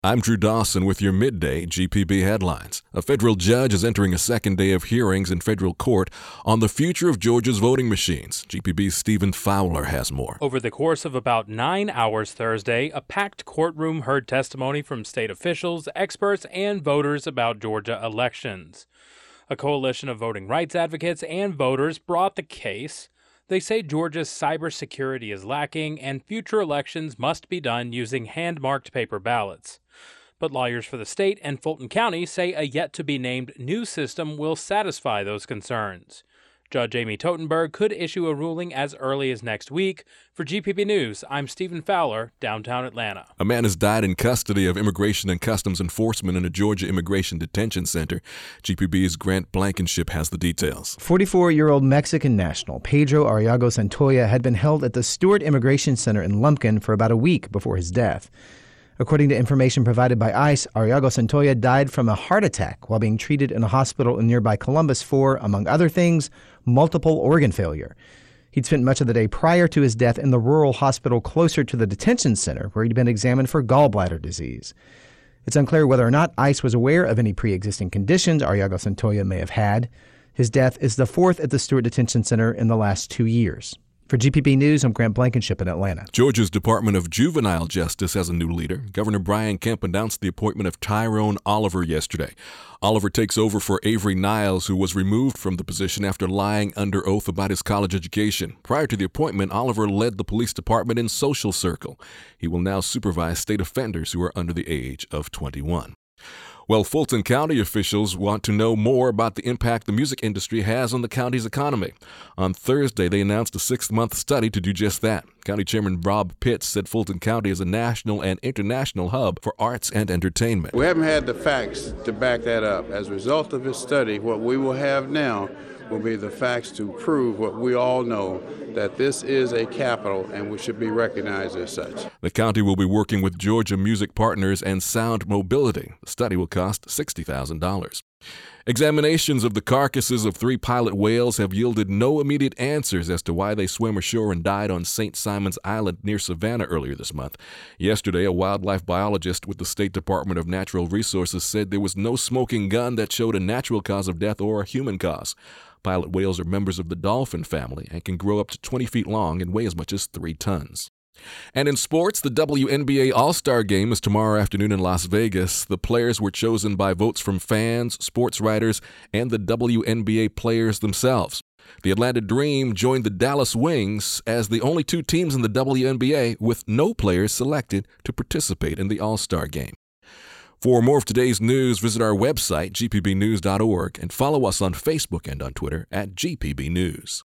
I'm Drew Dawson with your midday GPB headlines. A federal judge is entering a second day of hearings in federal court on the future of Georgia's voting machines. GPB's Stephen Fowler has more. Over the course of about 9 hours Thursday, a packed courtroom heard testimony from state officials, experts, and voters about Georgia elections. A coalition of voting rights advocates and voters brought the case. They say Georgia's cybersecurity is lacking and future elections must be done using hand-marked paper ballots. But lawyers for the state and Fulton County say a yet-to-be-named new system will satisfy those concerns. Judge Amy Totenberg could issue a ruling as early as next week. For GPB News, I'm Stephen Fowler, downtown Atlanta. A man has died in custody of Immigration and Customs Enforcement in a Georgia Immigration Detention Center. GPB's Grant Blankenship has the details. 44-year-old Mexican national Pedro Arriaga Santoya had been held at the Stewart Immigration Center in Lumpkin for about a week before his death. According to information provided by ICE, Arriaga Santoya died from a heart attack while being treated in a hospital in nearby Columbus for, among other things, multiple organ failure. He'd spent much of the day prior to his death in the rural hospital closer to the detention center, where he'd been examined for gallbladder disease. It's unclear whether or not ICE was aware of any pre-existing conditions Arriaga Santoya may have had. His death is the fourth at the Stewart Detention Center in the last 2 years. For GPB News, I'm Grant Blankenship in Atlanta. Georgia's Department of Juvenile Justice has a new leader. Governor Brian Kemp announced the appointment of Tyrone Oliver yesterday. Oliver takes over for Avery Niles, who was removed from the position after lying under oath about his college education. Prior to the appointment, Oliver led the police department in Social Circle. He will now supervise state offenders who are under the age of 21. Well, Fulton County officials want to know more about the impact the music industry has on the county's economy. On Thursday, they announced a 6-month study to do just that. County Chairman Rob Pitts said Fulton County is a national and international hub for arts and entertainment. We haven't had the facts to back that up. As a result of this study, what we will have now will be the facts to prove what we all know, that this is a capital and we should be recognized as such. The county will be working with Georgia Music Partners and Sound Mobility. The study will cost $60,000. Examinations of the carcasses of 3 pilot whales have yielded no immediate answers as to why they swam ashore and died on St. Simon's Island near Savannah earlier this month. Yesterday, a wildlife biologist with the State Department of Natural Resources said there was no smoking gun that showed a natural cause of death or a human cause. Pilot whales are members of the dolphin family and can grow up to 20 feet long and weigh as much as 3 tons. And in sports, the WNBA All-Star Game is tomorrow afternoon in Las Vegas. The players were chosen by votes from fans, sports writers, and the WNBA players themselves. The Atlanta Dream joined the Dallas Wings as the only 2 teams in the WNBA with no players selected to participate in the All-Star Game. For more of today's news, visit our website, gpbnews.org, and follow us on Facebook and on Twitter at GPB News.